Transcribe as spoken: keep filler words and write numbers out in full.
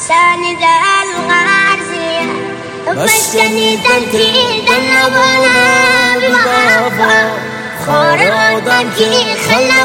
ساند الغرزية مسكني تنتي دلبنا بمعافى خار آدم کی خلا